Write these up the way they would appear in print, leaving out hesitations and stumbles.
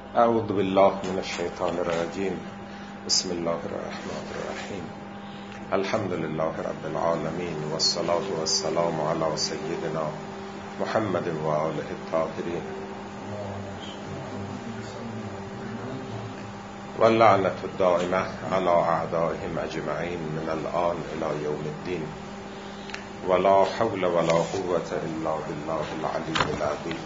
اعوذ بالله من الشیطان الرجیم. بسم الله الرحمن الرحیم. الحمد لله رب العالمین والصلاة والسلام علی سیدنا محمد و آله الطاهرین واللعنة الدائمة على اعدائهم اجمعین من الآن الى یوم الدین ولا حول ولا قوة الا بالله العلی العظیم.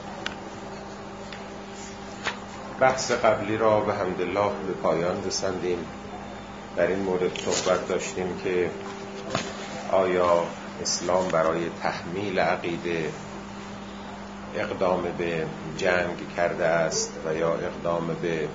بحث قبلی را به حمدالله به پایان رساندیم. در این مورد صحبت داشتیم که آیا اسلام برای تحمیل عقیده اقدام به جنگ کرده است و یا اقدام به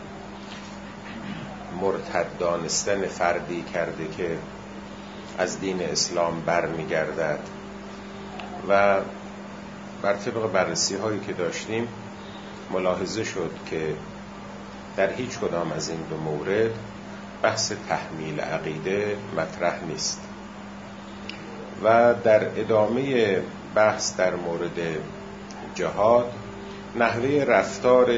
مرتد دانستن فردی کرده که از دین اسلام برمیگردد. و بر طبق بررسی هایی که داشتیم ملاحظه شد که در هیچ کدام از این دو مورد بحث تحمیل عقیده مطرح نیست. و در ادامه بحث در مورد جهاد نحوه رفتار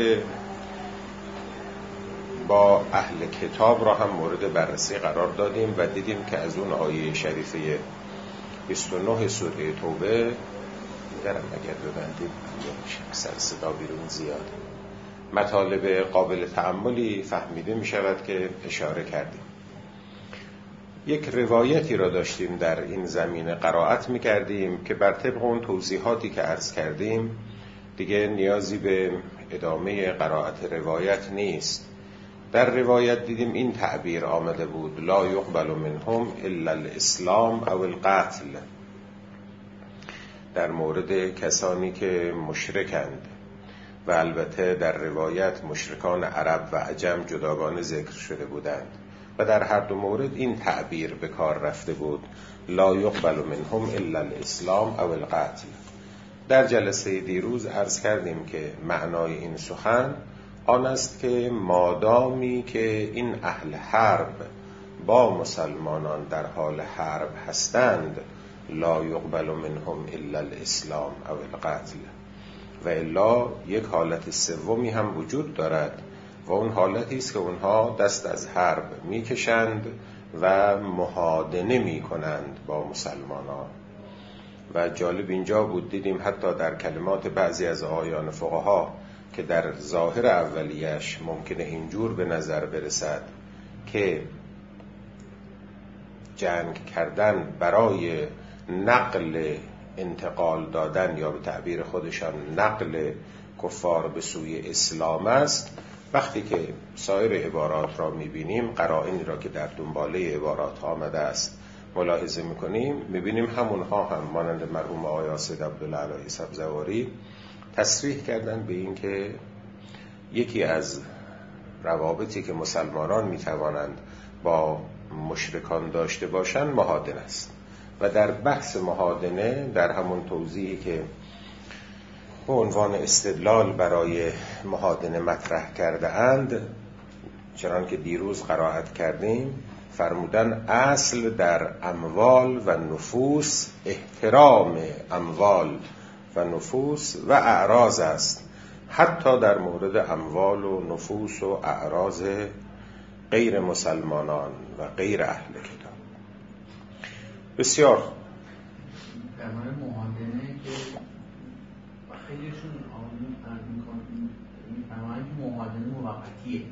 با اهل کتاب را هم مورد بررسی قرار دادیم و دیدیم که از اون آیه شریفه 29 سوره توبه درم اگر ببندیم سر صدا بیرون زیاد مطالب قابل تأملی فهمیده می شود که اشاره کردیم. یک روایتی را داشتیم در این زمینه قرائت می کردیم که بر طبق اون توضیحاتی که عرض کردیم دیگه نیازی به ادامه قرائت روایت نیست. در روایت دیدیم این تعبیر آمده بود: لا یقبل منهم الا الاسلام او القتل، در مورد کسانی که مشرکند. و البته در روایت مشرکان عرب و عجم جداگانه ذکر شده بودند و در هر دو مورد این تعبیر به کار رفته بود: لا یقبل منهم الا الاسلام او القتل. در جلسه دیروز عرض کردیم که معنای این سخن آن است که مادامی که این اهل حرب با مسلمانان در حال حرب هستند لا یقبل منهم الا الاسلام او القتل، و الا یک حالت سومی هم وجود دارد و اون حالتی است که اونها دست از حرب میکشند و محادنه میکنند با مسلمانان. و جالب اینجا بود دیدیم حتی در کلمات بعضی از آیان فقها که در ظاهر اولیش ممکنه اینجور به نظر برسد که جنگ کردن برای نقل انتقال دادن یا به تعبیر خودشان نقل کفار به سوی اسلام است، وقتی که سایر عبارات را میبینیم، قرائنی را که در دنباله عبارات آمده است ملاحظه میکنیم، میبینیم همونها هم مانند مرحوم آقای سید عبدالله سبزواری تصریح کردن به این که یکی از روابطی که مسلمانان میتوانند با مشرکان داشته باشند محادنه است. و در بحث محادنه در همون توضیحی که به عنوان استدلال برای محادنه مطرح کرده اند، چنان که دیروز قرائت کردیم، فرمودن اصل در اموال و نفوس احترام اموال و نفوس و اعراض است، حتی در مورد اموال و نفوس و اعراض غیر مسلمانان و غیر اهل کتاب. بسیار در مورد محادنه که خیلیشون میفرمایند که محادنه موقتیه.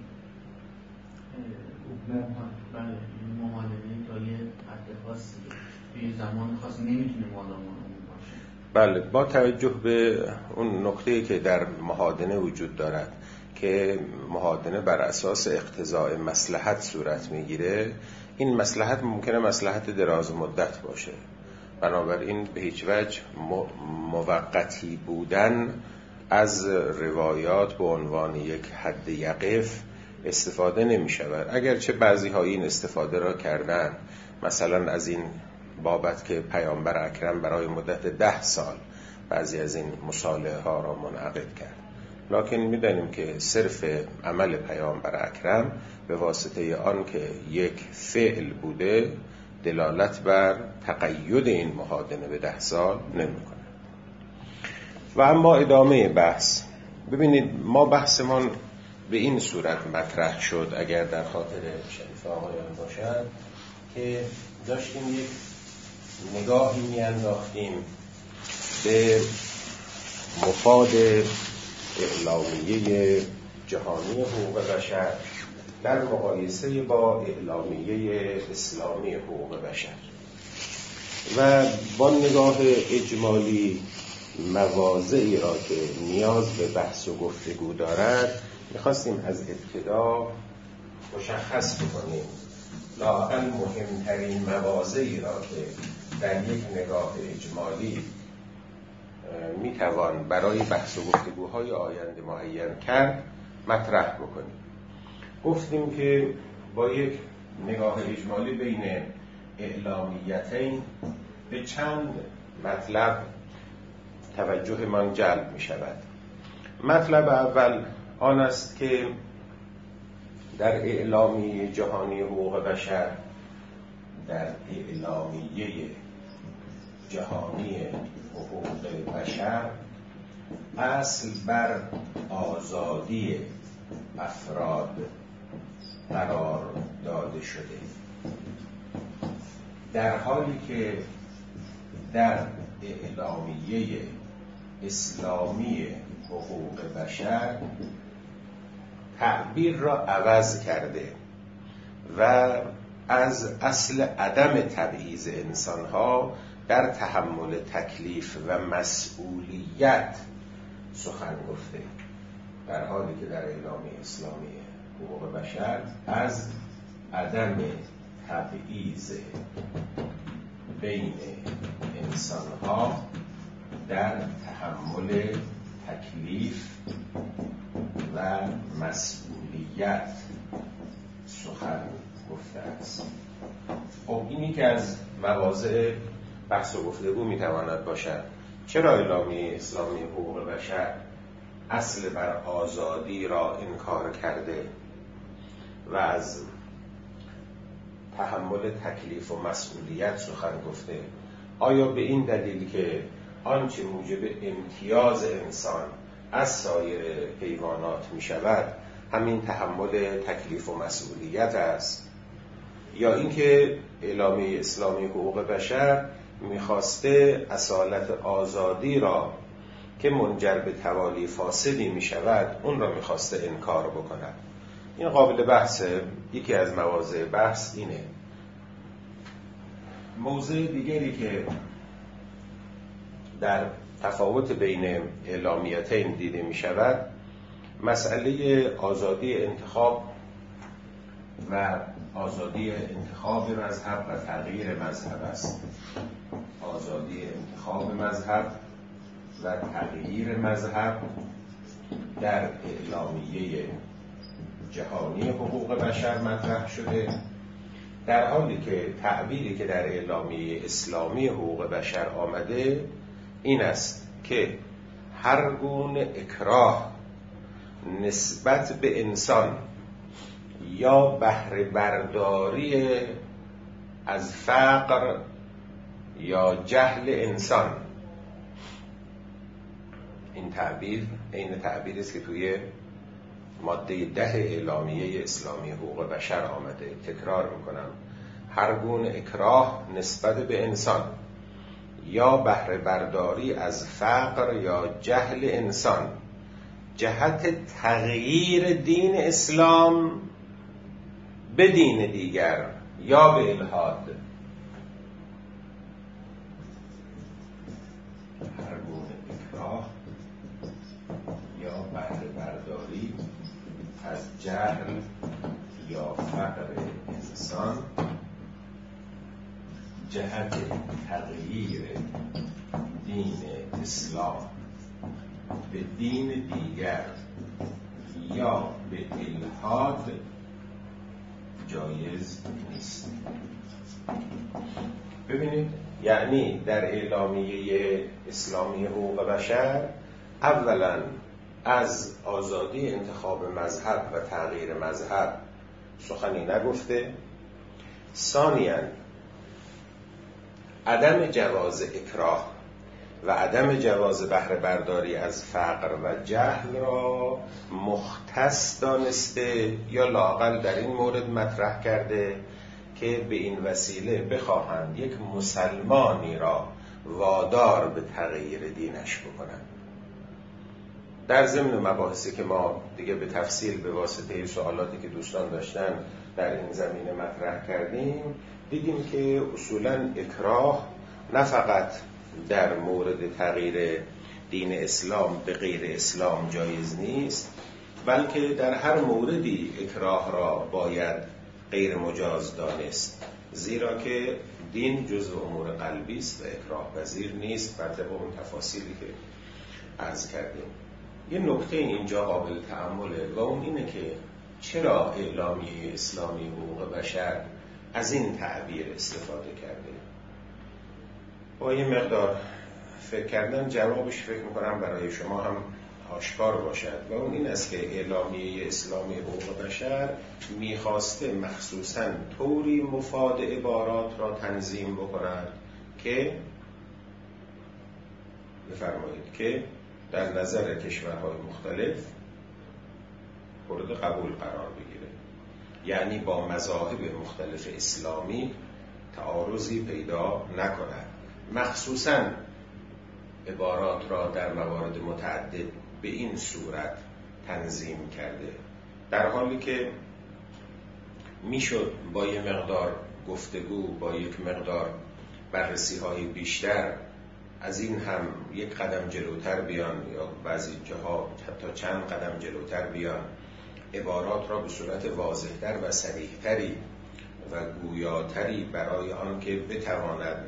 محادنه تا یه حد خاصی توی زمان خاصی نمیتونه مادام باشه. بله، با توجه به اون نکته‌ای که در محادنه وجود دارد که محادنه بر اساس اقتضاء مصلحت صورت میگیره، این مصلحت ممکنه مصلحت دراز مدت باشه، بنابراین به هیچ وجه موقتی بودن از روایات به عنوان یک حد یقف استفاده نمی شود. اگرچه بعضی ها این استفاده را کردن، مثلا از این بابت که پیامبر اکرم برای مدت 10 سال بعضی از این مصالحه ها را منعقد کرد، لکن می‌دانیم که صرف عمل پیامبر اکرم به واسطه آن که یک فعل بوده دلالت بر تقید این محادنه به 10 سال نمی‌کند. و اما ادامه بحث، ببینید ما بحثمان به این صورت مطرح شد، اگر در خاطر شریف آقایان باشد، که داشتیم یک نگاهی میانداختیم به مفاد اعلامیه جهانی حقوق بشر در مقایسه با اعلامیه اسلامی حقوق بشر و با نگاه اجمالی مواضعی را که نیاز به بحث و گفتگو دارد میخواستیم از ابتدا مشخص بکنیم لااقل مهمترین مواضعی را که در یک نگاه اجمالی میتوان برای بحث و گفتگوهای آینده معین کرد مطرح بکنیم. گفتیم که با یک نگاه اجمالی بین اعلامیتین به چند مطلب توجه من جلب می شود. مطلب اول آن است که در اعلامیه جهانی حقوق بشر، در اعلامیه جهانی حقوق بشر اصل بر آزادی افراد قرار داده شده، در حالی که در اعلامیه اسلامی حقوق بشر تعبیر را عوض کرده و از اصل عدم تبعیض انسانها در تحمل تکلیف و مسئولیت سخن گفته، در حالی که در اعلامیه اسلامی حقوق بشر از عدم تبعیض بین انسانها در تحمل تکلیف و مسئولیت سخن گفته است. خب اینی که از مواضع بحث و گفتگو میتواند باشد. چرا اعلامیه اسلامی حقوق بشر اصل بر آزادی را انکار کرده و از تحمل تکلیف و مسئولیت سخن گفته؟ آیا به این دلیل که آنچه موجب امتیاز انسان از سایر حیوانات می شود همین تحمل تکلیف و مسئولیت است، یا اینکه اعلامیه اسلامی حقوق بشر میخواسته اصالت آزادی را که منجر به توالی فاسدی می شود اون را میخواسته انکار بکند؟ این قابل بحثه. یکی از مواضع بحث اینه. موضوع دیگری که در تفاوت بین اعلامیتین دیده می شود مسئله آزادی انتخاب و آزادی انتخاب مذهب و تغییر مذهب است. آزادی انتخاب مذهب و تغییر مذهب در اعلامیه جهانی حقوق بشر مطرح شده، در حالی که تعبیری که در اعلامیه اسلامی حقوق بشر آمده این است که هر گونه اکراه نسبت به انسان یا بهره برداری از فقر یا جهل انسان، این تعبیر این تعبیری است که توی ماده 10 اعلامیه اسلامی حقوق بشر آمده. تکرار میکنم، هر گونه اکراه نسبت به انسان یا بهره برداری از فقر یا جهل انسان جهت تغییر دین اسلام به دین دیگر یا به الحاد، هر گونه اکراه یا بهره برداری از جهل یا فقر انسان جهت تغییر دین اسلام به دین دیگر یا به الحاد جایز نیست. ببینید، یعنی در اعلامیه اسلامی حقوق بشر اولا از آزادی انتخاب مذهب و تغییر مذهب سخنی نگفته، ثانیاً عدم جواز اکراه و عدم جواز بهره برداری از فقر و جهل را مختص دانسته یا لااقل در این مورد مطرح کرده که به این وسیله بخواهند یک مسلمانی را وادار به تغییر دینش بکنند. در ضمن مباحثی که ما دیگه به تفصیل به واسطه سوالاتی که دوستان داشتن در این زمینه مطرح کردیم، دیدیم که اصولاً اکراه نه فقط در مورد تغییر دین اسلام به غیر اسلام جایز نیست، بلکه در هر موردی اکراه را باید غیر مجاز دانست، زیرا که دین جزء امور قلبی است و اکراه پذیر نیست بر طبق اون تفاصیلی که عرض کردیم. یه نکته اینجا قابل تأمله و اون اینه که چرا اعلامیه اسلامی حقوق بشر از این تعبیر استفاده کرده. با یه مقدار فکر کردن جوابش فکر میکنم برای شما هم آشکار باشد و اون این است که اعلامیه اسلامی حقوق بشر میخواسته مخصوصاً طوری مفاد عبارات را تنظیم بکند که بفرمایید که در نظر کشورهای مختلف مورد قبول قرار بگیره، یعنی با مذاهب مختلف اسلامی تعارضی پیدا نکند. مخصوصاً عبارات را در موارد متعدد به این صورت تنظیم کرده، در حالی که میشد با یک مقدار گفتگو، با یک مقدار بررسی های بیشتر از این هم یک قدم جلوتر بیان یا بعضی جاها حتی چند قدم جلوتر بیان، عبارات را به صورت واضح‌تر و صریح‌تری و گویاتری برای آن که بتواند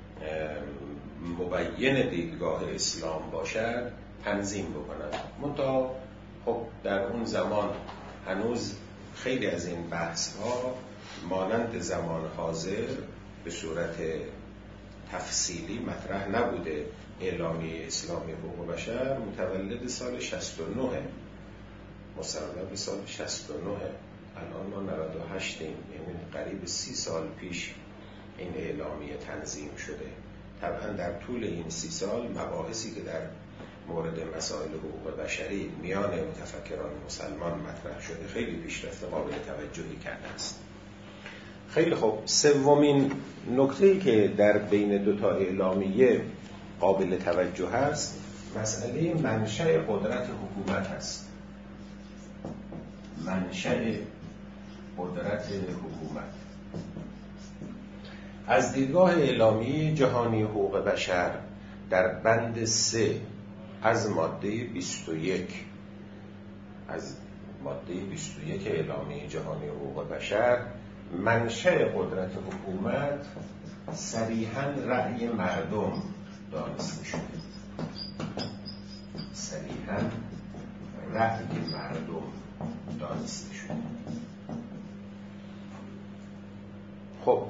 مبین دیدگاه اسلام باشد تنظیم بکنند. منتها خب در اون زمان هنوز خیلی از این بحث ها مانند زمان حاضر به صورت تفصیلی مطرح نبوده. اعلامیه اسلامی حقوق بشر متولد سال 69 مصوب سال 69، الان ما 98 یعنی قریب 30 سال پیش این اعلامیه تنظیم شده. طبعا در طول این 30 سال مباحثی که در مورد مسائل حقوق بشری میان متفکران مسلمان مطرح شده خیلی پیشرفت قابل توجهی کرده است. خیلی خوب، سومین نکته‌ای که در بین دو تا اعلامیه قابل توجه است مسئله منشأ قدرت حکومت است. منشأ قدرت حکومت از دیدگاه اعلامیه جهانی حقوق بشر در بند 3 از ماده 21 اعلامیه جهانی حقوق بشر منشأ قدرت حکومت صریحاً رأی مردم دانسته شده. صریحاً رأی مردم دانسته شده. خب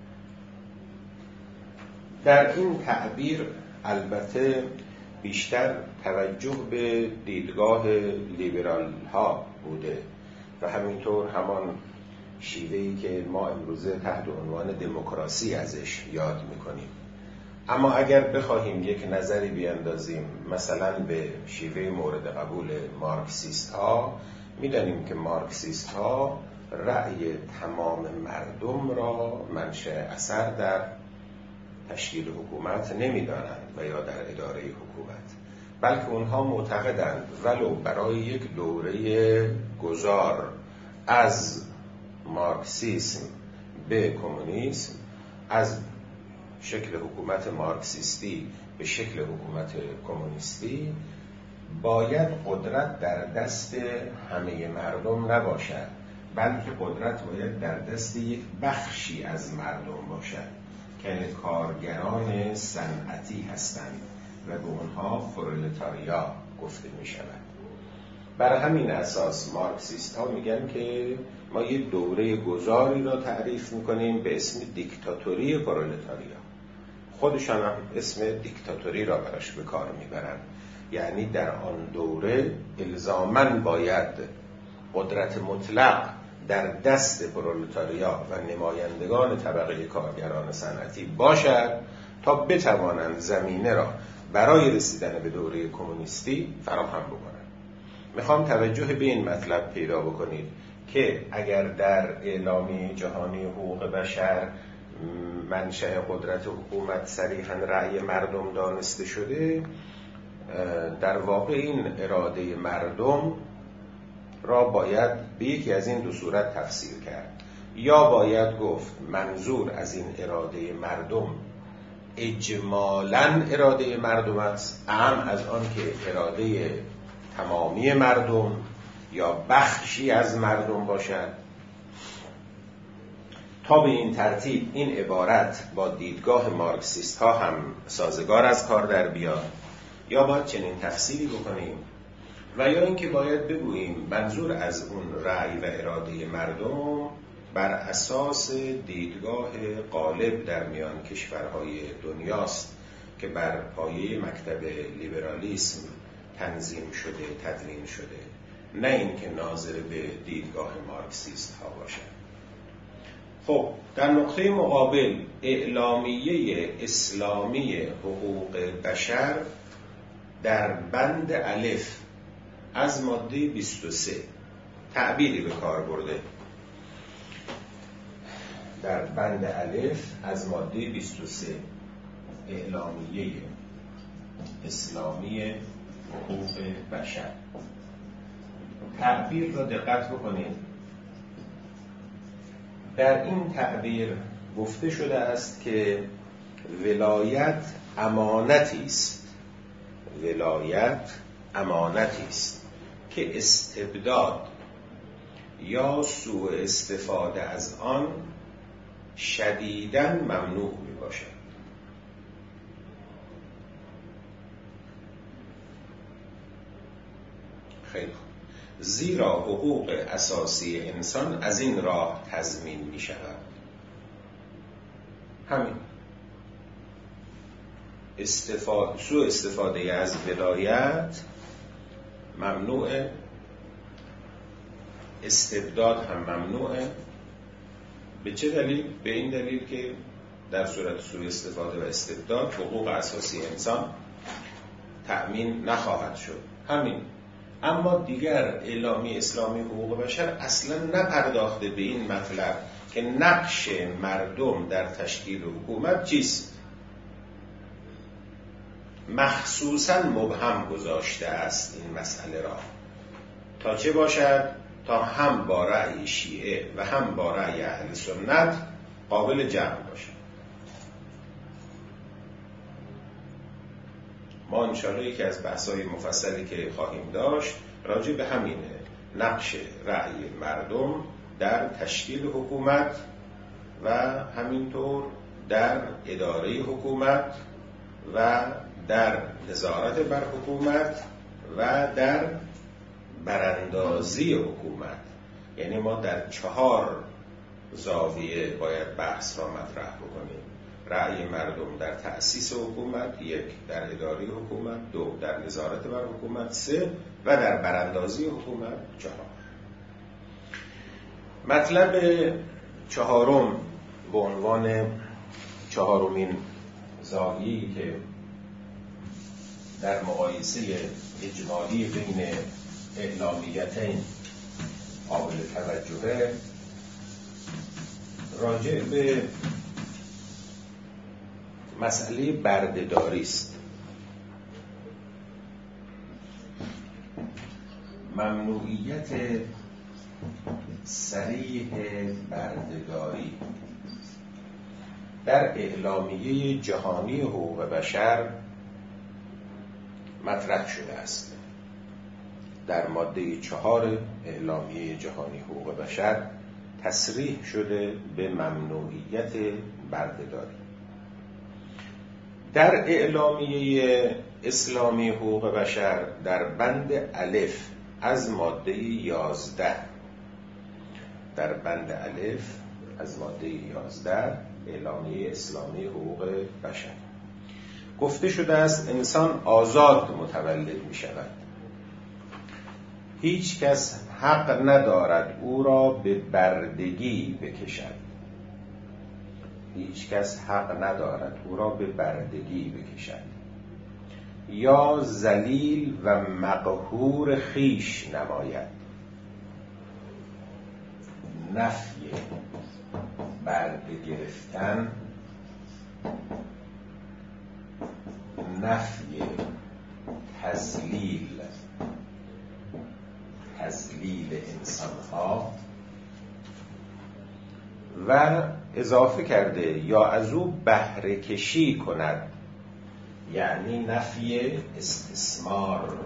در این تعبیر البته بیشتر توجه به دیدگاه لیبرال ها بوده و همینطور همان شیوهی که ما امروزه تحت عنوان دموکراسی ازش یاد میکنیم. اما اگر بخواهیم یک نظری بیاندازیم مثلا به شیوه مورد قبول مارکسیست ها، میدانیم که مارکسیست ها رأی تمام مردم را منشأ اثر در تشکیل حکومت نمیدانند و یا در اداره حکومت، بلکه اونها معتقدند ولو برای یک دوره گذار از مارکسیسم به کمونیسم، از شکل حکومت مارکسیستی به شکل حکومت کمونیستی، باید قدرت در دست همه مردم نباشد، بلکه قدرت باید در دست یک بخشی از مردم باشد که کارگران صنعتی هستند و به اونها پرولتاریا گفته می شود. بر همین اساس مارکسیست ها میگن که ما یک دوره گذاری را تعریف میکنیم به اسم دیکتاتوری پرولتاریا. خودشان هم اسم دیکتاتوری را براش به کار میبرن، یعنی در آن دوره الزاماً باید قدرت مطلق در دست پرولتاریا و نمایندگان طبقه کارگران صنعتی باشد تا بتوانند زمینه را برای رسیدن به دوره کمونیستی فراهم بکنن. میخوام توجه به این مطلب پیدا بکنید که اگر در اعلامیه جهانی حقوق بشر منشأ قدرت حکومت صریحاً رأی مردم دانسته شده، در واقع این اراده مردم را باید به یکی از این دو صورت تفسیر کرد. یا باید گفت منظور از این اراده مردم اجمالاً اراده مردم است، اعم از آن که اراده تمامی مردم یا بخشی از مردم باشد. تا به این ترتیب این عبارت با دیدگاه مارکسیست ها هم سازگار از کار در بیاد، یا باید چنین تفسیری بکنیم، و یا اینکه باید بگوییم منظور از اون رأی و اراده مردم بر اساس دیدگاه غالب در میان کشورهای دنیاست که بر پایه مکتب لیبرالیسم تنظیم شده، تدوین شده، نه اینکه ناظر به دیدگاه مارکسیست ها باشد. خب در نقطه مقابل اعلامیه اسلامی حقوق بشر در بند الف از ماده 23 تعبیری به کار برده. در بند الف از ماده 23 اعلامیه اسلامی حقوق بشر، تعبیر را دقت بکنید. در این تعبیر گفته شده است که ولایت امانتی است، ولایت امانتی است که استبداد یا سوء استفاده از آن شدیداً ممنوع می باشد. خیلی خوب. زیرا حقوق اساسی انسان از این راه تضمین می شود. همین سوء استفاده از ولایت ممنوعه، استبداد هم ممنوعه. به چه دلیل؟ به این دلیل که در صورت سوء استفاده و استبداد حقوق اساسی انسان تأمین نخواهد شد. همین. اما دیگر اعلامیه اسلامی حقوق بشر اصلا نپرداخته به این مطلب که نقش مردم در تشکیل حکومت چیست. مخصوصاً مبهم گذاشته است این مسئله را، تا چه باشد؟ تا هم با رأی شیعه و هم با رأی اهل سنت قابل جمع باشد. ما انشاءالله یکی از بحث‌های مفصلی که خواهیم داشت راجع به همینه، نقش رأی مردم در تشکیل حکومت و همینطور در اداره حکومت و در نظارت بر حکومت و در براندازی حکومت. یعنی ما در 4 زاویه باید بحث را مطرح بکنیم: رأی مردم در تأسیس حکومت، 1 در اداره حکومت، 2 در نظارت بر حکومت، 3 و در براندازی حکومت، 4. مطلب 4 به عنوان 4مین زاویه‌ای که در مقایسه اجمالی بین اعلامیتین قابل توجهه، راجع به مسئله بردهداری است. ممنوعیت صریح بردهداری در اعلامیه جهانی حقوق بشر مطرح شده است. در ماده 4 اعلامیه جهانی حقوق بشر تصریح شده به ممنوعیت بردهداری. در اعلامیه اسلامی حقوق بشر در بند الف از ماده 11، در بند الف از ماده 11 اعلامیه اسلامی حقوق بشر گفته شده است انسان آزاد متولد می شود. هیچ کس حق ندارد او را به بردگی بکشد. هیچ کس حق ندارد او را به بردگی بکشد. یا ذلیل و مقهور خویش نماید. نفی برده گرفتن، نفی تذلیل انسانها و اضافه کرده یا از او بهره کشی کند، یعنی نفی استثمار.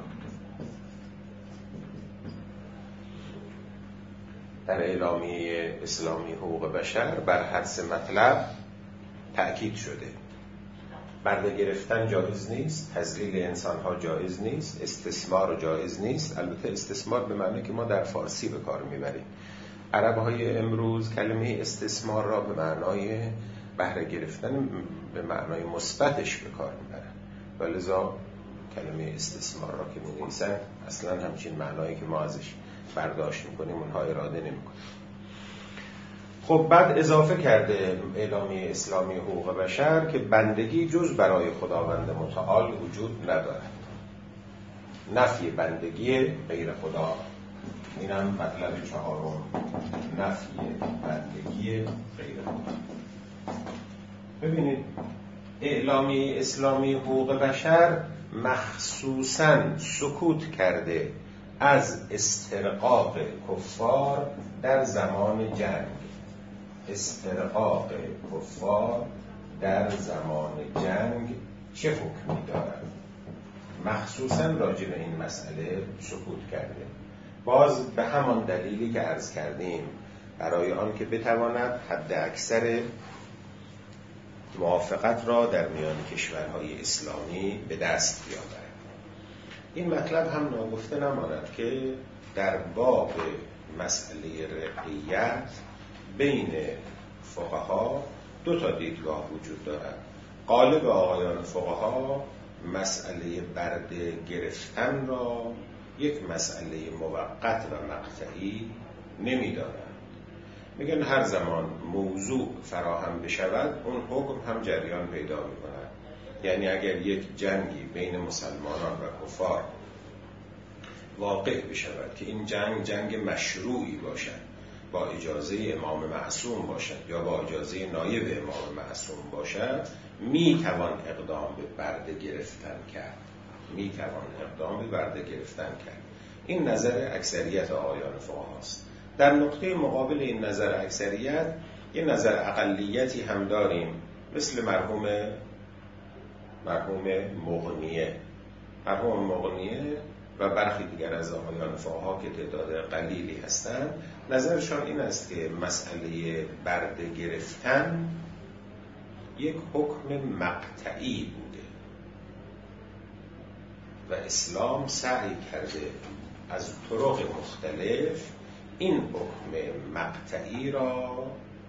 در اعلامیه اسلامی حقوق بشر بر حدس مطلب تأکید شده. برده گرفتن جایز نیست، تذلیل انسانها جایز نیست، استثمار جایز نیست. البته استثمار به معنی که ما در فارسی به کار میبریم. عرب‌های امروز کلمه استثمار را به معنای بهره گرفتن به معنای مثبتش به کار میبرن و لذا کلمه استثمار را که می‌نویسن اصلا همچین معنایی که ما ازش برداشت میکنیم اونها اراده نمیکنن. خب بعد اضافه کرده اعلامیه اسلامی حقوق بشر که بندگی جز برای خداوند متعال وجود ندارد. نفی بندگی غیر خدا، اینم مطلب چهارم، نفی بندگی غیر خدا. ببینید اعلامیه اسلامی حقوق بشر مخصوصاً سکوت کرده از استرقاق کفار در زمان جنگ. استرقاق کفار در زمان جنگ چه حکمی دارد؟ مخصوصاً راجع به این مسئله سکوت کرده. باز به همان دلیلی که عرض کردیم، برای آن که بتواند حد اکثر موافقت را در میان کشورهای اسلامی به دست بیاورد. این مطلب هم ناگفته نماند که در باب مسئله رقیت بین فقها دو تا دیدگاه وجود دارد. غالب آقایان فقها مسئله برده گرفتن را یک مسئله موقت و مقطعی نمی‌دانند. میگن هر زمان موضوع فراهم بشود اون حکم هم جریان پیدا می‌کند. یعنی اگر یک جنگی بین مسلمانان و کفار واقع بشود که این جنگ مشروعی باشد، با اجازه امام معصوم باشد یا با اجازه نایب امام معصوم باشد، میتوان اقدام به برده گرفتن کرد. این نظر اکثریت آقایان فقهاست. در نقطه مقابل این نظر اکثریت یه نظر اقلیتی هم داریم، مثل مرحوم مغنیه و برخی دیگر از آقایان فقها که تعداد قلیلی هستند. نظرشان این است که مسئله برده گرفتن یک حکم مقطعی بوده و اسلام سعی کرده از طرق مختلف این حکم مقطعی را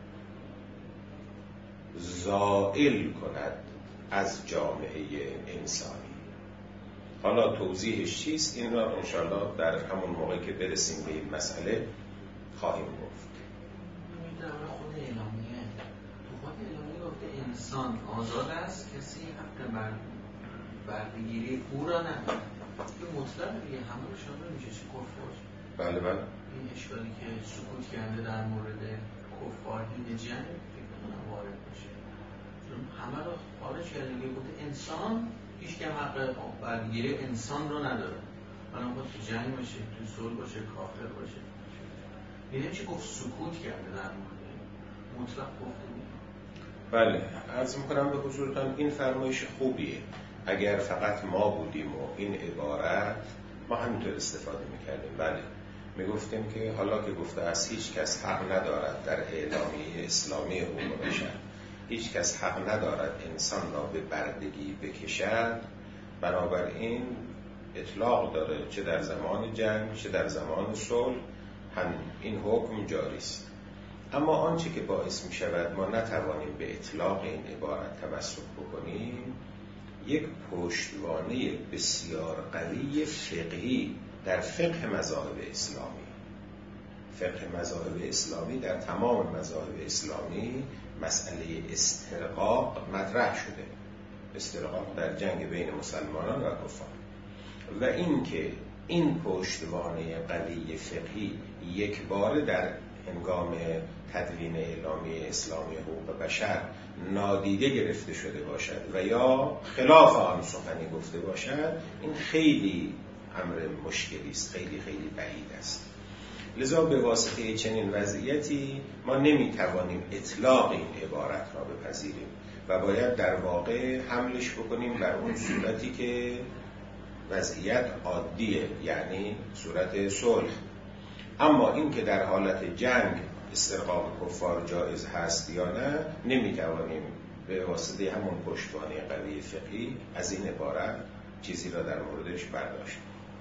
زائل کند از جامعه انسانی. حالا توضیحش چیست این را انشاءالله در همون موقع که برسیم به این مسئله خواهیم گفت. خود اعلامیه گفته انسان آزاد است، کسی حق بردگیری او را ندارد. این مطلب دیگه همه رو شامل میشه چه کفار. بله. این اشکالی که سکوت کرده در مورد کفار این جنگ فکر کنم وارد باشه، چون همه رو خارج کرده. گفته انسان هیچ که حق بردگیری انسان رو نداره. من با تو جنگ باشه، تو صلح باشه، کافر باشه. میدونم چی گفت سکوت کرده در مورد مطلق گفته بود. بله، عرض میکنم به حضورتان این فرمایش خوبیه. اگر فقط ما بودیم و این عبارت ما همینطور استفاده میکردیم. بله، میگفتیم که حالا که گفته است هیچ کس حق ندارد در اعلامیه اسلامی حقوق بشر، هیچ کس حق ندارد انسان را به بردگی بکشد، بنابراین اطلاق داره چه در زمان جنگ چه در زمان صلح هم این حکم جاری است. اما آنچه که باعث می شود ما نتوانیم به اطلاق این عبارت تمسک بکنیم، یک پشتوانه بسیار قوی فقهی در فقه مذاهب اسلامی در تمام مذاهب اسلامی مسئله استرقاق مطرح شده. استرقاق در جنگ بین مسلمانان و کفار. و این که این پشتوانه قوی فقهی یک بار در هنگام تدوین اعلامیه اسلامی حقوق بشر نادیده گرفته شده باشد و یا خلاف آن سخنی گفته باشد، این خیلی امر مشکلی است، خیلی خیلی بعید است. لذا به واسطه چنین وضعیتی ما نمیتوانیم اطلاق این عبارت را بپذیریم و باید در واقع حملش بکنیم بر اون صورتی که وضعیت عادیه، یعنی صورت صلح. اما این که در حالت جنگ استرقاق کفار جایز هست یا نه، نمیتوانیم به واسطه همون پشتوانه قوی فقهی از این عبارت چیزی را در موردش برداشت.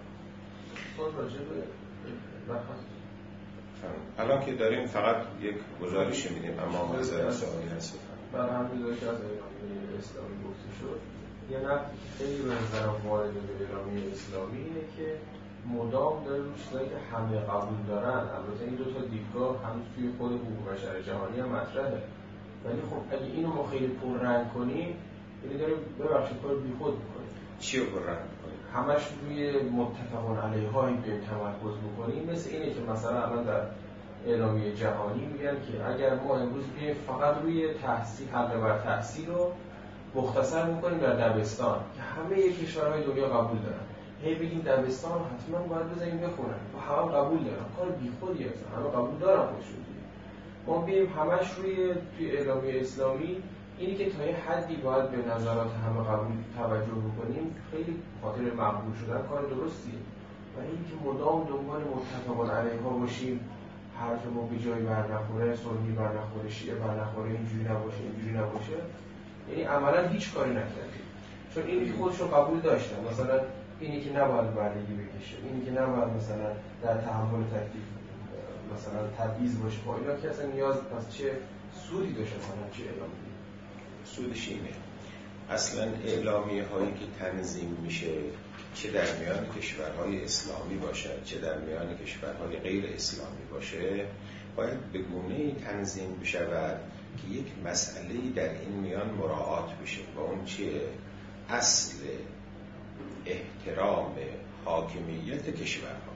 الان که داریم فقط یک گزارش میدیم، اما موضوع سوالی هست. برای همین که از اعلامیه اسلامی گفته شد، یه نقد خیلی به نظرم وارد به اعلامیه اسلامی اینه که مدام داره روی چیزایی که همه قبول دارن. البته این دو تا دیدگاه هنوز توی خود حقوق بشر جهانی هم مطرحه، ولی خب اگه اینو ما خیلی پررنگ کنیم، یعنی داره ببخشید کار بیخود میکنیم. چی رو پررنگ میکنیم؟ همش روی متفقون علیه‌هایی به تمرکز بکنیم. مثل اینه که مثلا الان در اعلامیه جهانی میگن که اگر ما امروز بیایم فقط روی تحصیل، حق بر تحصیل رو مختصر میکنیم در دبستان که همه کشورهای دنیا قبول دارن، هی بگیم دبستان حتما باید بذاریم بخونن و همه قبول دارن، کار بیخودی هست، همه قبول دارن خودشون. ما بیایم همش توی اعلامیه اسلامی اینی که تا یه حدی باید به نظرات همه قبول توجه بکنیم، خیلی خاطر مقبول شدن کار درستیه. و اینکه مدام دنبال متفقون علیها باشیم، حرف ما به جای بر نخوره، سنی بر نخوره، شیعه بر نخوره، اینجوری نباشه اینجوری نباشه، یعنی عملا هیچ کاری نکردیم. چون اینی خودش رو قبول داشتن، مثلا اینی که نباید بردگی بکشه، اینی که نباید مثلا در تحمل تکلیف مثلا تبعیض باشه، با اینا که اصلا نیاز پس چه سودی داشت مثلا چه اعلامیه؟ سودش اینه اصلا اعلامیه هایی که تنظیم میشه، چه در میان کشورهای اسلامی باشد چه در میان کشورهای غیر اسلامی باشه، باید به گونه‌ای تنظیم بشود که یک مسئله‌ای در این میان مراعات بشه و اون چیه؟ اصل احترام حاکمیت کشورها،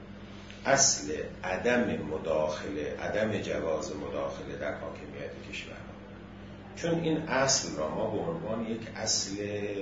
اصل عدم مداخله، عدم جواز مداخله در حاکمیت کشورها. چون این اصل را ما به عنوان یک اصل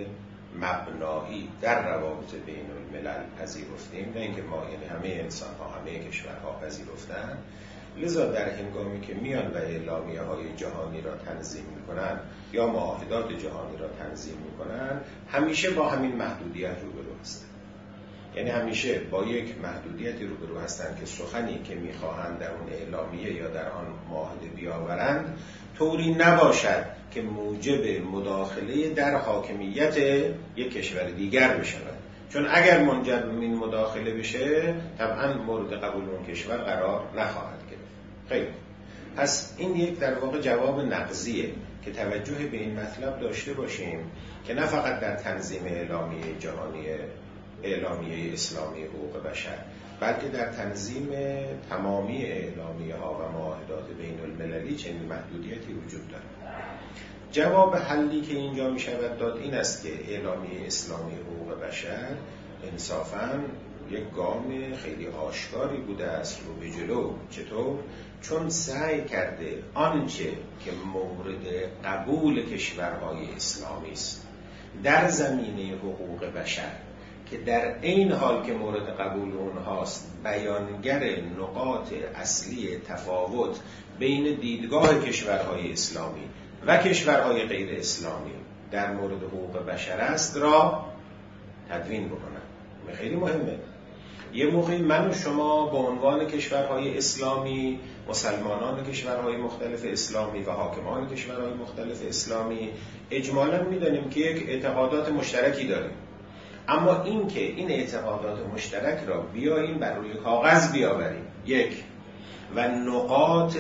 مبنایی در روابط بین الملل پذیرفتیم، نه اینکه ما یعنی همه انسان ها همه کشورها پذیرفتن. لذا در هنگامی که میان و اعلامیه های جهانی را تنظیم میکنن یا معاهدات جهانی را تنظیم میکنن، همیشه با همین محدودیت روبرو هستن. یعنی همیشه با یک محدودیتی روبرو هستن که سخنی که میخواهند در اون اعلامیه یا در آن معاهده بیاورند طوری نباشد که موجب مداخله در حاکمیت یک کشور دیگر بشود. چون اگر منجر به این مداخله بشه طبعا مورد قبول اون کشور قرار نخواهد گرفت. خیلی پس این یک در واقع جواب نقضیه که توجه به این مطلب داشته باشیم که نه فقط در تنظیم اعلامیه جهانی اعلامیه اسلامی حقوق بشر، بلکه در تنظیم تمامی اعلامیه ها و معاهدات بین المللی چنین محدودیتی وجود دارد. جواب حلی که اینجا می شود داد این است که اعلامیه اسلامی حقوق بشر انصافاً یک گام خیلی آشکاری بوده است رو به جلو. چطور؟ چون سعی کرده آنچه که مورد قبول کشورهای اسلامی است در زمینه حقوق بشر که در این حال که مورد قبول اونهاست بیانگر نقاط اصلی تفاوت بین دیدگاه کشورهای اسلامی و کشورهای غیر اسلامی در مورد حقوق بشر است را تدوین بکنن. خیلی مهمه. یه موقعی من و شما به عنوان کشورهای اسلامی، مسلمانان کشورهای مختلف اسلامی و حاکمان کشورهای مختلف اسلامی اجمالاً می‌دانیم که یک اعتقادات مشترکی داریم، اما این که این اعتقادات مشترک را بیاییم بر روی کاغذ بیاوریم، یک، و نقاط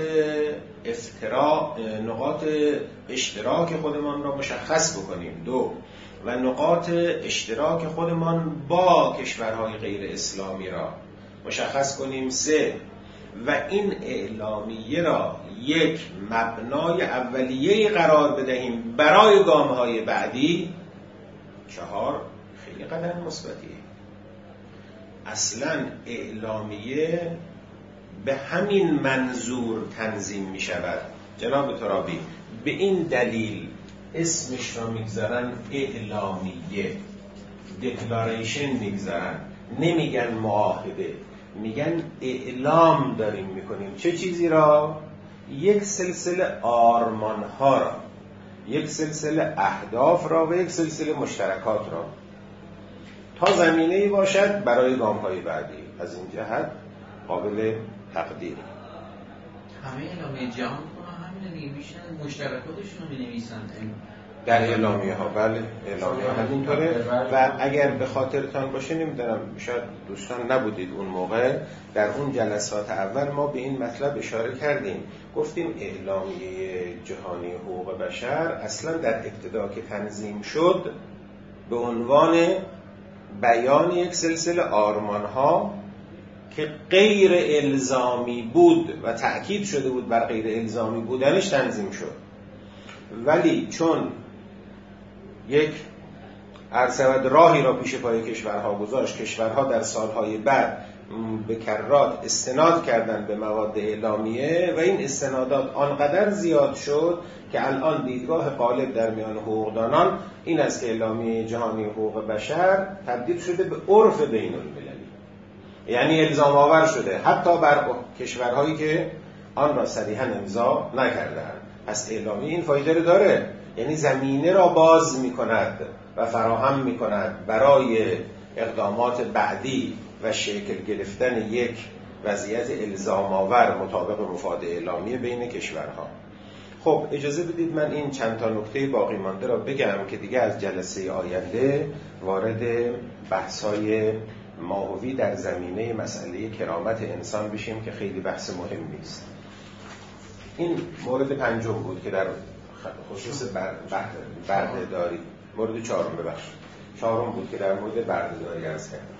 اشتراک خودمان را مشخص بکنیم، دو، و نقاط اشتراک خودمان با کشورهای غیر اسلامی را مشخص کنیم، سه، و این اعلامیه را یک مبنای اولیه‌ای قرار بدهیم برای گام‌های بعدی، 4 خیلی قدم مثبتیه. اصلا اعلامیه به همین منظور تنظیم می شود. جناب ترابی به این دلیل اسمش را میگذارن اعلامیه، دکلاریشن میگذارن، نمیگن معاهده، میگن اعلام داریم میکنیم. چه چیزی را؟ یک سلسله آرمانها را، یک سلسله اهداف را و یک سلسله مشترکات را، تا زمینه‌ای باشد برای گام‌های بعدی. از این جهت قابل تقدیر. همه اعلامیه جهان همین دیگه، میشن مشترکاتشون رو می‌نویسن در اعلامیه ها. بله اعلامیه ها همینطوره. و اگر به خاطرتان باشه، نمیدونم شاید دوستان نبودید اون موقع، در اون جلسات اول ما به این مطلب اشاره کردیم. گفتیم اعلامیه جهانی حقوق بشر اصلا در ابتدا که تنظیم شد به عنوان بیان یک سلسله آرمان ها که غیر الزامی بود و تأکید شده بود بر غیر الزامی بودنش تنظیم شد. ولی چون یک عرض راهی را پیش پای کشورها گذاشت، کشورها در سالهای بعد به کرات استناد کردند به مواد اعلامیه و این استنادات آنقدر زیاد شد که الان دیدگاه غالب در میان حقوقدانان این است که اعلامیه جهانی حقوق بشر تبدیل شده به عرف بین المللی، یعنی الزام آور شده حتی بر کشورهایی که آن را صریحاً امضا نکردند. پس اعلامیه این فایده رو داره، یعنی زمینه را باز می‌کند و فراهم می‌کند برای اقدامات بعدی و شکل گرفتن یک وضعیت الزام آور مطابق مفاد اعلامیه بین کشورها. خب اجازه بدید من این چند تا نکته باقی مانده را بگم که دیگه از جلسه آینده وارد بحث‌های ماهوی در زمینه مسئله کرامت انسان بشیم که خیلی بحث مهمی است. این مورد پنجم بود که در خصوص بردهداری، مورد چهارم ببخشید، چهارم بود که در مورد بردهداری عرض کردم.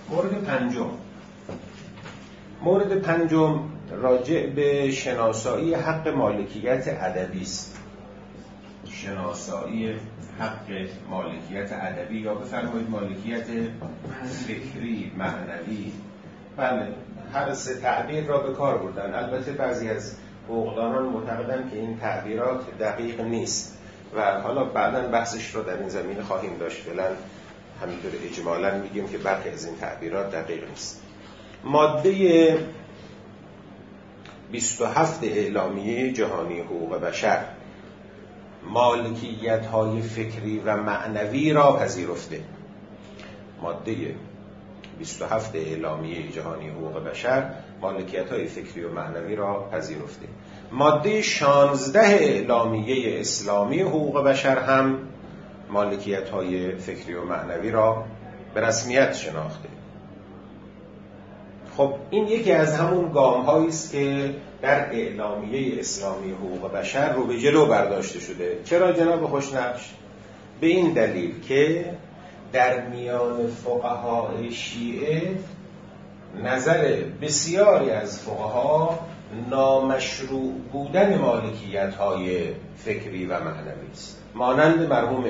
مورد پنجم راجع به شناسایی حق مالکیت ادبی است. شناسایی حق مالکیت ادبی یا بفرمایید مالکیت فکری، معنوی. بله هر سه تعبیر را به کار بردن. البته بعضی از حقوقدانان معتقدند که این تعبیرات دقیق نیست و حالا بعداً بحثش رو در این زمینه خواهیم داشت. فعلا همینطور اجمالاً میگیم که برخی از این تعبیرات دقیق نیست. ماده 27 اعلامیه جهانی حقوق بشر مالکیت‌های فکری و معنوی را پذیرفته. ماده 27 اعلامیه جهانی حقوق بشر مالکیت‌های فکری و معنوی را پذیرفته. ماده 16 اعلامیه اسلامی حقوق بشر هم مالکیت‌های فکری و معنوی را به رسمیت شناخته. خب این یکی از همون گام‌هایی است که در اعلامیه اسلامی حقوق بشر رو به جلو برداشته شده. چرا جناب خوشنقش؟ به این دلیل که در میان فقهای شیعه نظر بسیاری از فقها نامشروع بودن مالکیت‌های فکری و معنوی است. مانند مرحوم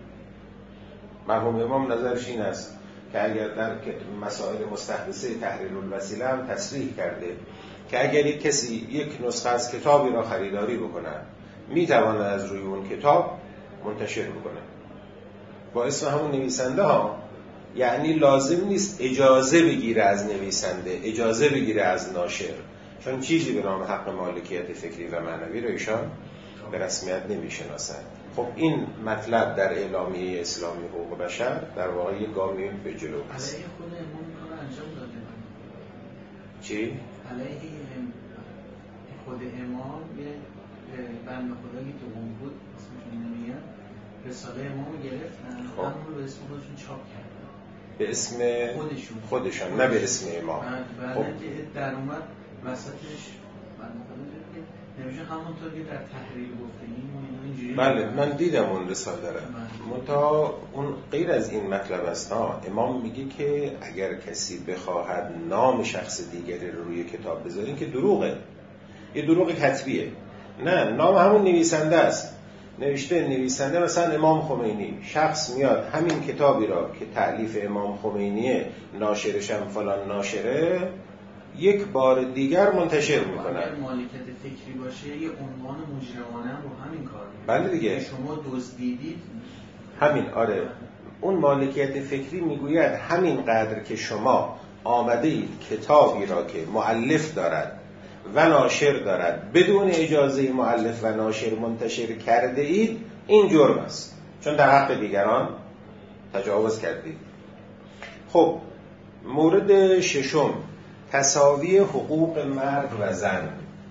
امام نظرش این است که اگر در مسائل مستحدثه تحریر الوسیله هم تصریح کرده که اگر یک کسی یک نسخه از کتابی را خریداری بکنه میتواند از روی اون کتاب منتشر بکنه با اسم همون نویسنده ها، یعنی لازم نیست اجازه بگیره از نویسنده، اجازه بگیره از ناشر، چون چیزی به نام حق مالکیت فکری و معنوی رو ایشان به رسمیت نمیشناسند. خب این مطلب در اعلامیه اسلامی حقوق بشر در واقع یک گامی به جلو است. علیه خود امام کار انجام داده. چی؟ علیه خود امام یه بنده خدایی که اون بود اسمش نمیگم رساله امام گرفتن، همون رو به اسم خودشون چاپ کردن. به اسم خودشون نه به اسم امام. بعد که در اومد وسطش بنده خدایی که نمیشه همونطور که در تحریر گفتگی اینجوری. بله من دیدم اون رساله داره. منتها اون غیر از این مطلب است. امام میگه که اگر کسی بخواهد نام شخص دیگری رو روی کتاب بذاره که دروغه، یه دروغ کتبیه. نه، نام همون نویسنده است. نوشته نویسنده مثلا امام خمینی، شخص میاد همین کتابی را که تألیف امام خمینیه، ناشرش هم فلان ناشره، یک بار دیگر منتشر میکنن. اگر مالکیت فکری باشه یه عنوان مجرمانه هم رو همین کار میکنه. بله دیگه، شما دزدیدید همین. آره، اون مالکیت فکری میگوید همین قدر که شما آمده اید کتابی را که مؤلف دارد و ناشر دارد بدون اجازه مؤلف و ناشر منتشر کرده اید، این جرم است، چون در حق دیگران تجاوز کردید. خب مورد ششم، تساوی حقوق مرد و زن.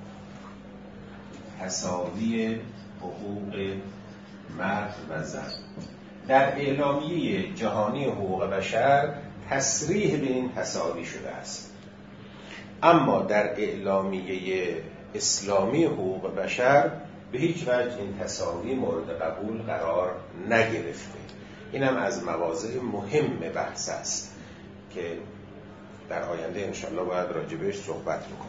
تساوی حقوق مرد و زن در اعلامیه جهانی حقوق بشر تصریح به این تساوی شده است، اما در اعلامیه اسلامی حقوق بشر به هیچ وجه این تساوی مورد قبول قرار نگرفته. اینم از مواضع مهم بحث است که در آینده انشالله باید راجبش صحبت بکنیم.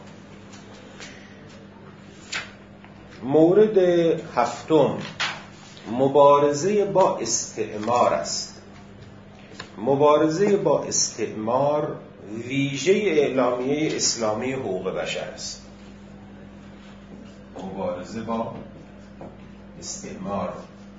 مورد هفتم، مبارزه با استعمار است. مبارزه با استعمار ویژه اعلامیه اسلامی حقوق بشر است. مبارزه با استعمار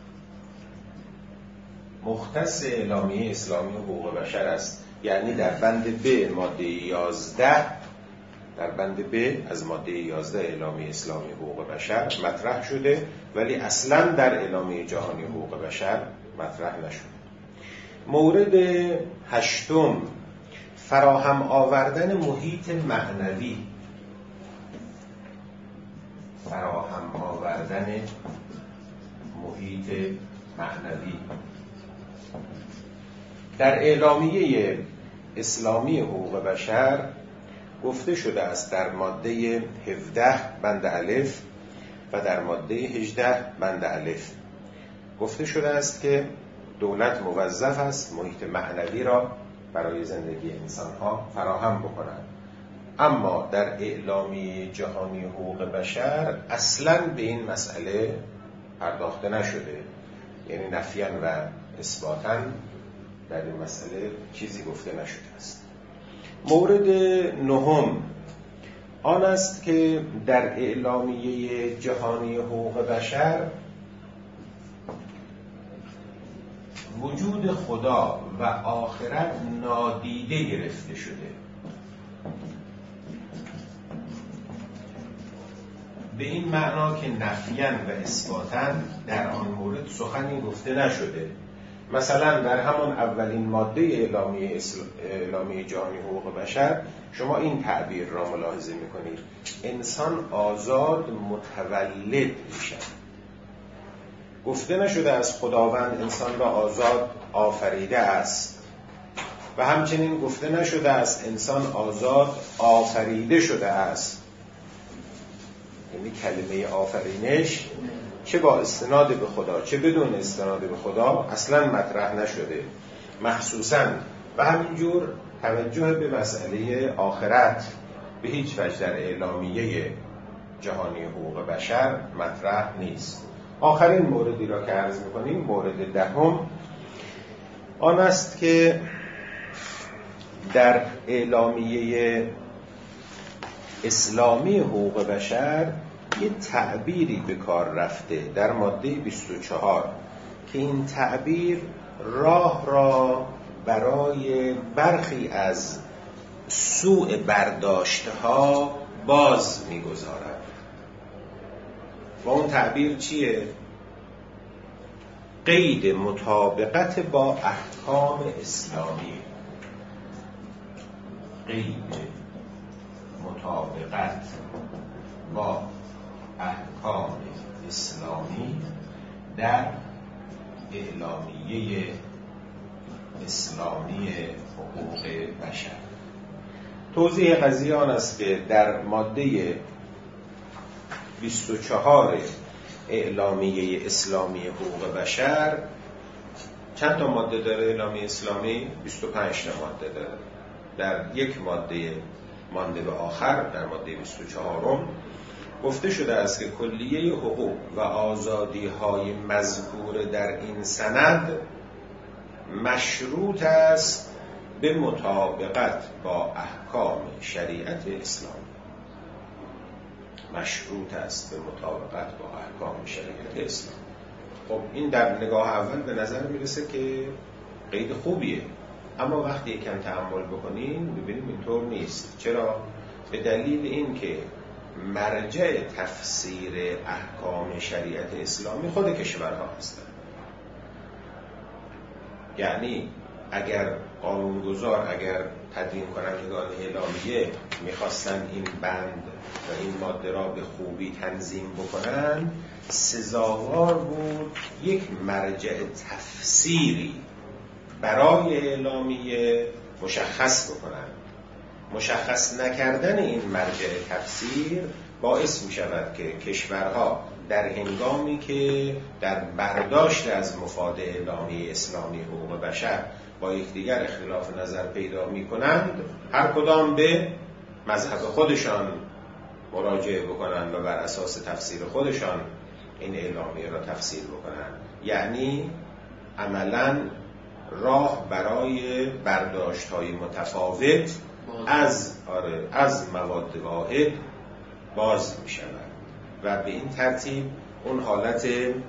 مختص اعلامیه اسلامی حقوق بشر است، یعنی در بند ب ماده 11، در بند ب از ماده 11 اعلامیه اسلامی حقوق بشر مطرح شده، ولی اصلا در اعلامیه جهانی حقوق بشر مطرح نشده. مورد هشتم، فراهم آوردن محیط معنوی. فراهم آوردن محیط معنوی در اعلامیه اسلامی حقوق بشر گفته شده است در ماده 17 بند الف و در ماده 18 بند الف گفته شده است که دولت موظف است محیط معنوی را برای زندگی انسانها فراهم بکند، اما در اعلامیه جهانی حقوق بشر اصلاً به این مسئله پرداخته نشده، یعنی نفیاً و اثباتاً در این مسئله چیزی گفته نشده است. مورد نهم آن است که در اعلامیه جهانی حقوق بشر وجود خدا و آخرت نادیده گرفته شده. به این معنا که نفیاً و اثباتاً در آن مورد سخنی گفته نشده. مثلا در همون اولین ماده اعلامیه جهانی حقوق بشر شما این تعبیر را ملاحظه می‌کنید: انسان آزاد متولد می‌شود. گفته نشده از خداوند انسان را آزاد آفریده است و همچنین گفته نشده است انسان آزاد آفریده شده است. یعنی کلمه آفرینش چه با استناد به خدا چه بدون استناد به خدا اصلا مطرح نشده. مخصوصاً و همینجور توجه به مسئله آخرت به هیچ وجه در اعلامیه جهانی حقوق بشر مطرح نیست. آخرین موردی را که عرض می‌کنیم، مورد دهم، آن است که در اعلامیه اسلامی حقوق بشر یه تعبیری به کار رفته در ماده 24 که این تعبیر راه را برای برخی از سوء برداشتها باز می‌گذارد. و اون تعبیر چیه؟ قید مطابقت با احکام اسلامی. قید مطابقت با احکام اسلامی در اعلامیه اسلامی حقوق بشر. توضیح قضیه آن است که در ماده 24 اعلامیه اسلامی حقوق بشر چند تا ماده داره؟ اعلامیه اسلامی 25 تا ماده داره. در یک ماده مانده به آخر، در ماده 24 گفته شده است که کلیه حقوق و آزادی‌های مذکور در این سند مشروط است به مطابقت با احکام شریعت اسلام. مشروط است به مطابقت با احکام شریعت اسلام. خب این در نگاه اول به نظر میرسه که قید خوبیه، اما وقتی یکم تأمل بکنیم ببینیم اینطور نیست. چرا؟ به دلیل این که مرجع تفسیر احکام شریعت اسلامی خود کشورها هستند. یعنی اگر قانونگذار، اگر تدوین کنندگان اعلامیه میخواستن این بند و این ماده را به خوبی تنظیم بکنن، سزاوار بود یک مرجع تفسیری برای اعلامیه مشخص بکنن. مشخص نکردن این مرجع تفسیر باعث می شود که کشورها در هنگامی که در برداشت از مفاد اعلامیه اسلامی حقوق بشر با یکدیگر اختلاف نظر پیدا می کنند، هر کدام به مذهب خودشان مراجعه بکنند و بر اساس تفسیر خودشان این اعلامیه را تفسیر بکنند. یعنی عملاً راه برای برداشت‌های متفاوت از مواد واحد باز می شود و به این ترتیب اون حالت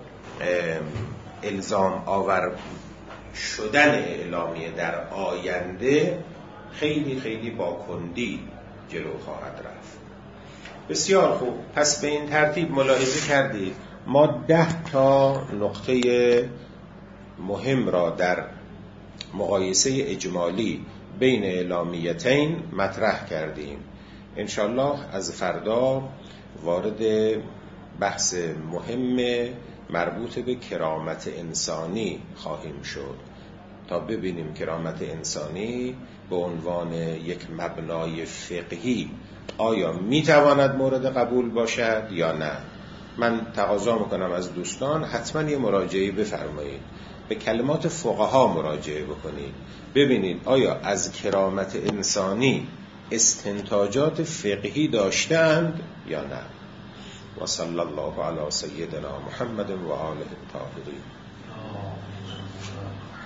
الزام آور شدن اعلامیه در آینده خیلی خیلی با کندی جلو خواهد رفت. بسیار خوب. پس به این ترتیب ملاحظه کردید ما 10 تا نقطه مهم را در مقایسه اجمالی بین اعلامیتین مطرح کردیم. انشالله از فردا وارد بحث مهم مربوط به کرامت انسانی خواهیم شد تا ببینیم کرامت انسانی به عنوان یک مبنای فقهی آیا میتواند مورد قبول باشد یا نه. من تقاضا میکنم از دوستان حتما یه مراجعه بفرمایید، به کلمات فقها مراجعه بکنید، ببینید آیا از کرامت انسانی استنتاجات فقهی داشتند یا نه. و صلی الله علی سیدنا محمد و آله الطاهرین.